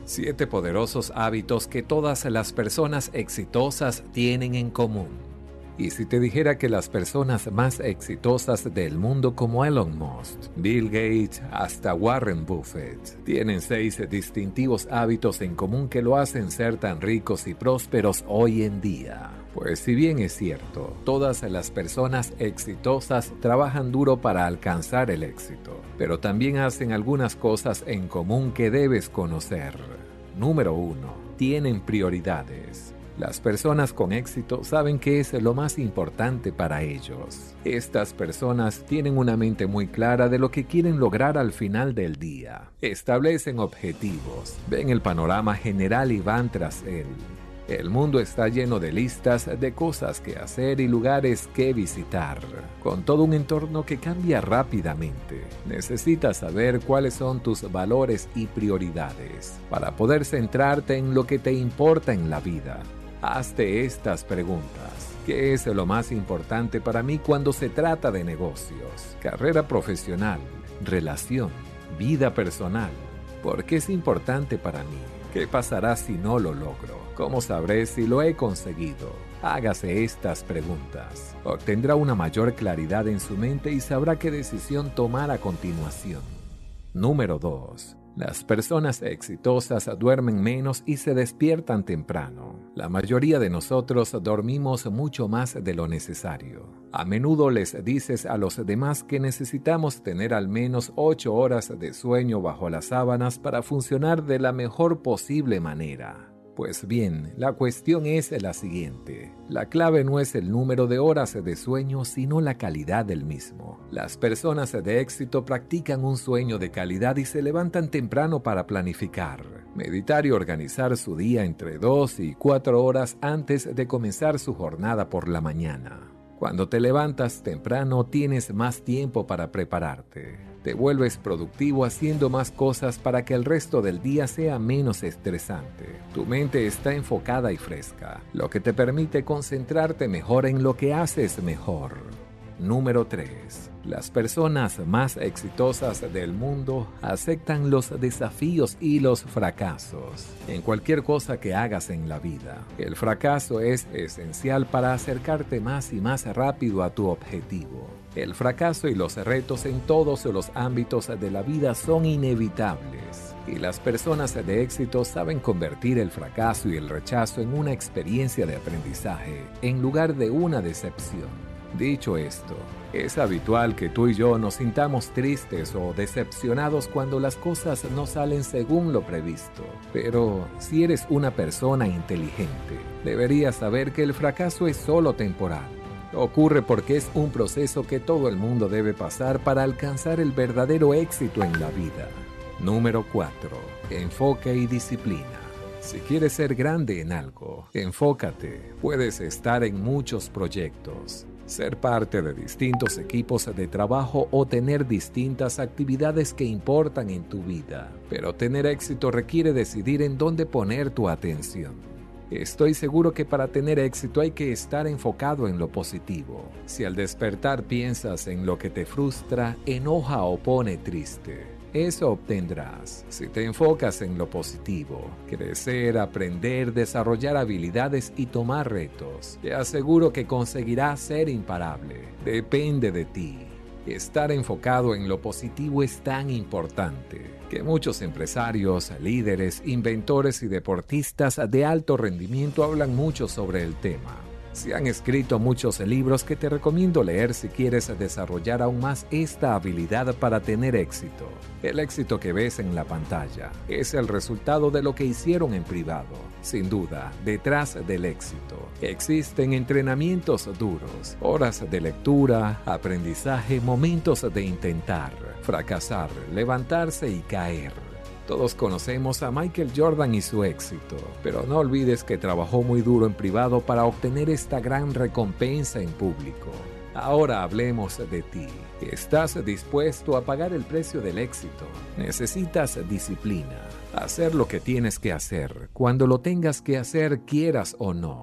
7 poderosos hábitos que todas las personas exitosas tienen en común. Y si te dijera que las personas más exitosas del mundo como Elon Musk, Bill Gates, hasta Warren Buffett, tienen 6 distintivos hábitos en común que lo hacen ser tan ricos y prósperos hoy en día. Pues si bien es cierto, todas las personas exitosas trabajan duro para alcanzar el éxito, pero también hacen algunas cosas en común que debes conocer. Número 1. Tienen prioridades. Las personas con éxito saben qué es lo más importante para ellos. Estas personas tienen una mente muy clara de lo que quieren lograr al final del día. Establecen objetivos, ven el panorama general y van tras él. El mundo está lleno de listas de cosas que hacer y lugares que visitar, con todo un entorno que cambia rápidamente. Necesitas saber cuáles son tus valores y prioridades para poder centrarte en lo que te importa en la vida. Hazte estas preguntas. ¿Qué es lo más importante para mí cuando se trata de negocios, carrera profesional, relación, vida personal? ¿Por qué es importante para mí? ¿Qué pasará si no lo logro? ¿Cómo sabré si lo he conseguido? Hágase estas preguntas. Obtendrá una mayor claridad en su mente y sabrá qué decisión tomar a continuación. Número 2. Las personas exitosas duermen menos y se despiertan temprano. La mayoría de nosotros dormimos mucho más de lo necesario. A menudo les dices a los demás que necesitamos tener al menos 8 horas de sueño bajo las sábanas para funcionar de la mejor posible manera. Pues bien, la cuestión es la siguiente. La clave no es el número de horas de sueño, sino la calidad del mismo. Las personas de éxito practican un sueño de calidad y se levantan temprano para planificar, meditar y organizar su día entre 2 y 4 horas antes de comenzar su jornada por la mañana. Cuando te levantas temprano, tienes más tiempo para prepararte. Te vuelves productivo haciendo más cosas para que el resto del día sea menos estresante. Tu mente está enfocada y fresca, lo que te permite concentrarte mejor en lo que haces mejor. Número 3. Las personas más exitosas del mundo aceptan los desafíos y los fracasos. En cualquier cosa que hagas en la vida, el fracaso es esencial para acercarte más y más rápido a tu objetivo. El fracaso y los retos en todos los ámbitos de la vida son inevitables, y las personas de éxito saben convertir el fracaso y el rechazo en una experiencia de aprendizaje, en lugar de una decepción. Dicho esto, es habitual que tú y yo nos sintamos tristes o decepcionados cuando las cosas no salen según lo previsto. Pero si eres una persona inteligente, deberías saber que el fracaso es solo temporal. Ocurre porque es un proceso que todo el mundo debe pasar para alcanzar el verdadero éxito en la vida. Número 4. Enfoque y disciplina. Si quieres ser grande en algo, enfócate. Puedes estar en muchos proyectos, ser parte de distintos equipos de trabajo o tener distintas actividades que importan en tu vida. Pero tener éxito requiere decidir en dónde poner tu atención. Estoy seguro que para tener éxito hay que estar enfocado en lo positivo. Si al despertar piensas en lo que te frustra, enoja o pone triste, eso obtendrás. Si te enfocas en lo positivo, crecer, aprender, desarrollar habilidades y tomar retos, te aseguro que conseguirás ser imparable. Depende de ti. Estar enfocado en lo positivo es tan importante que muchos empresarios, líderes, inventores y deportistas de alto rendimiento hablan mucho sobre el tema. Se han escrito muchos libros que te recomiendo leer si quieres desarrollar aún más esta habilidad para tener éxito. El éxito que ves en la pantalla es el resultado de lo que hicieron en privado. Sin duda, detrás del éxito existen entrenamientos duros, horas de lectura, aprendizaje, momentos de intentar, fracasar, levantarse y caer. Todos conocemos a Michael Jordan y su éxito, pero no olvides que trabajó muy duro en privado para obtener esta gran recompensa en público. Ahora hablemos de ti. ¿Estás dispuesto a pagar el precio del éxito? Necesitas disciplina. Hacer lo que tienes que hacer, cuando lo tengas que hacer, quieras o no.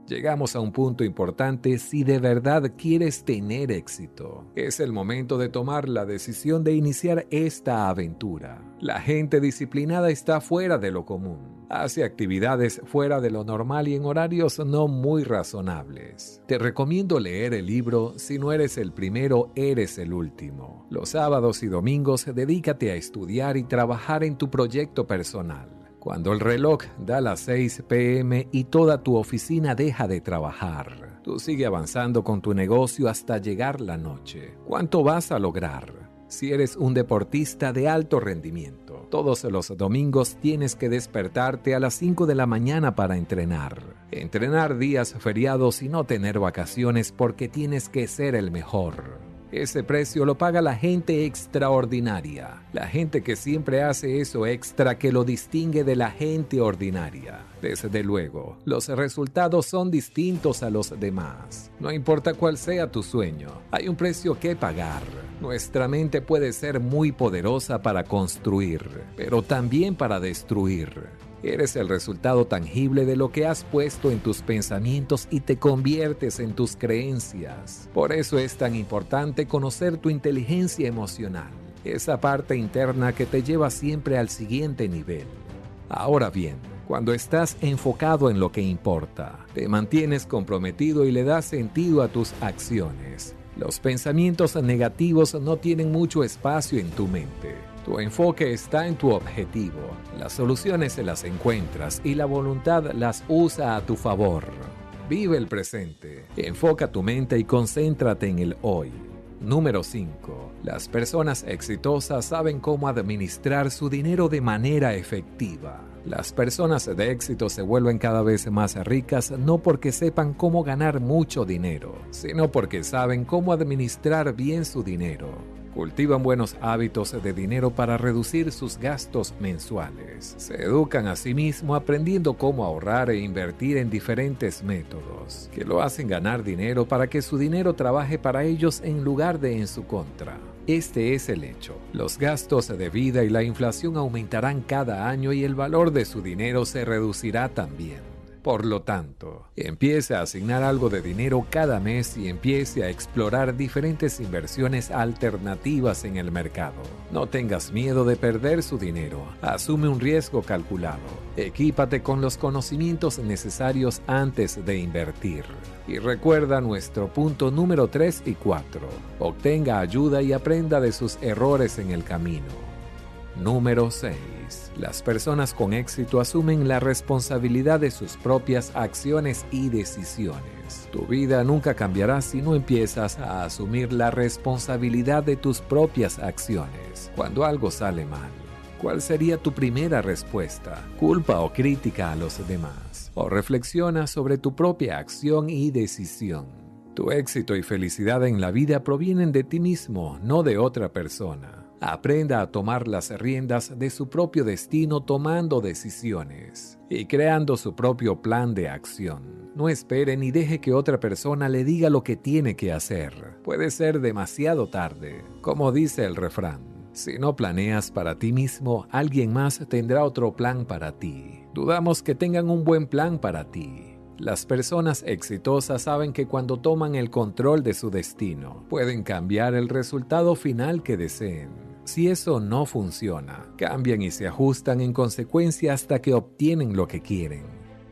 Llegamos a un punto importante si de verdad quieres tener éxito. Es el momento de tomar la decisión de iniciar esta aventura. La gente disciplinada está fuera de lo común. Hace actividades fuera de lo normal y en horarios no muy razonables. Te recomiendo leer el libro Si no eres el primero, eres el último. Los sábados y domingos dedícate a estudiar y trabajar en tu proyecto personal. Cuando el reloj da las 6 p.m. y toda tu oficina deja de trabajar, tú sigue avanzando con tu negocio hasta llegar la noche. ¿Cuánto vas a lograr? Si eres un deportista de alto rendimiento, todos los domingos tienes que despertarte a las 5 de la mañana para entrenar. Entrenar días feriados y no tener vacaciones porque tienes que ser el mejor. Ese precio lo paga la gente extraordinaria, la gente que siempre hace eso extra que lo distingue de la gente ordinaria. Desde luego, los resultados son distintos a los demás. No importa cuál sea tu sueño, hay un precio que pagar. Nuestra mente puede ser muy poderosa para construir, pero también para destruir. Eres el resultado tangible de lo que has puesto en tus pensamientos y te conviertes en tus creencias. Por eso es tan importante conocer tu inteligencia emocional, esa parte interna que te lleva siempre al siguiente nivel. Ahora bien, cuando estás enfocado en lo que importa, te mantienes comprometido y le das sentido a tus acciones. Los pensamientos negativos no tienen mucho espacio en tu mente. Tu enfoque está en tu objetivo, las soluciones se las encuentras y la voluntad las usa a tu favor. Vive el presente, enfoca tu mente y concéntrate en el hoy. Número 5. Las personas exitosas saben cómo administrar su dinero de manera efectiva. Las personas de éxito se vuelven cada vez más ricas no porque sepan cómo ganar mucho dinero, sino porque saben cómo administrar bien su dinero. Cultivan buenos hábitos de dinero para reducir sus gastos mensuales. Se educan a sí mismos aprendiendo cómo ahorrar e invertir en diferentes métodos, que lo hacen ganar dinero para que su dinero trabaje para ellos en lugar de en su contra. Este es el hecho. Los gastos de vida y la inflación aumentarán cada año y el valor de su dinero se reducirá también. Por lo tanto, empiece a asignar algo de dinero cada mes y empiece a explorar diferentes inversiones alternativas en el mercado. No tengas miedo de perder su dinero. Asume un riesgo calculado. Equípate con los conocimientos necesarios antes de invertir. Y recuerda nuestro punto número 3 y 4. Obtenga ayuda y aprenda de sus errores en el camino. Número 6. Las personas con éxito asumen la responsabilidad de sus propias acciones y decisiones. Tu vida nunca cambiará si no empiezas a asumir la responsabilidad de tus propias acciones. Cuando algo sale mal, ¿cuál sería tu primera respuesta? ¿Culpa o crítica a los demás? ¿O reflexiona sobre tu propia acción y decisión? Tu éxito y felicidad en la vida provienen de ti mismo, no de otra persona. Aprenda a tomar las riendas de su propio destino tomando decisiones y creando su propio plan de acción. No espere ni deje que otra persona le diga lo que tiene que hacer. Puede ser demasiado tarde. Como dice el refrán, si no planeas para ti mismo, alguien más tendrá otro plan para ti. Dudamos que tengan un buen plan para ti. Las personas exitosas saben que cuando toman el control de su destino, pueden cambiar el resultado final que deseen. Si eso no funciona, cambian y se ajustan en consecuencia hasta que obtienen lo que quieren.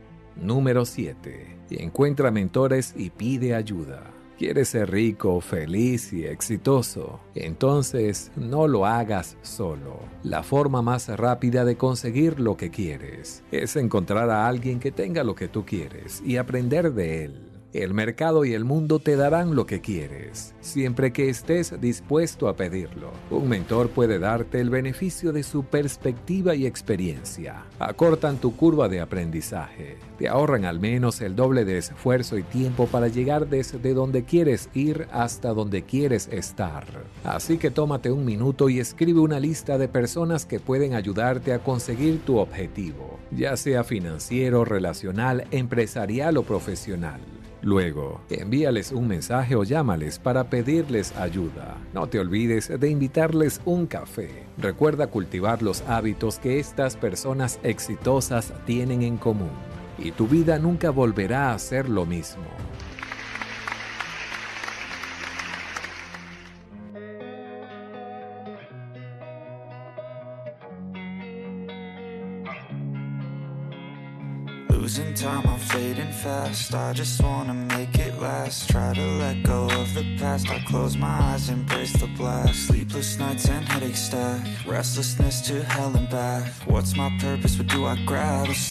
Número 7. Encuentra mentores y pide ayuda. ¿Quieres ser rico, feliz y exitoso? Entonces no lo hagas solo. La forma más rápida de conseguir lo que quieres es encontrar a alguien que tenga lo que tú quieres y aprender de él. El mercado y el mundo te darán lo que quieres, siempre que estés dispuesto a pedirlo. Un mentor puede darte el beneficio de su perspectiva y experiencia. Acortan tu curva de aprendizaje. Te ahorran al menos el doble de esfuerzo y tiempo para llegar desde donde quieres ir hasta donde quieres estar. Así que tómate un minuto y escribe una lista de personas que pueden ayudarte a conseguir tu objetivo, ya sea financiero, relacional, empresarial o profesional. Luego, envíales un mensaje o llámales para pedirles ayuda. No te olvides de invitarles un café. Recuerda cultivar los hábitos que estas personas exitosas tienen en común. y tu vida nunca volverá a ser lo mismo. Losing time, I'm fading fast. I just wanna make it last. Try to let go of the past. I close my eyes, embrace the blast. Sleepless nights and headaches stack. Restlessness to hell and back. What's my purpose? What do I grab?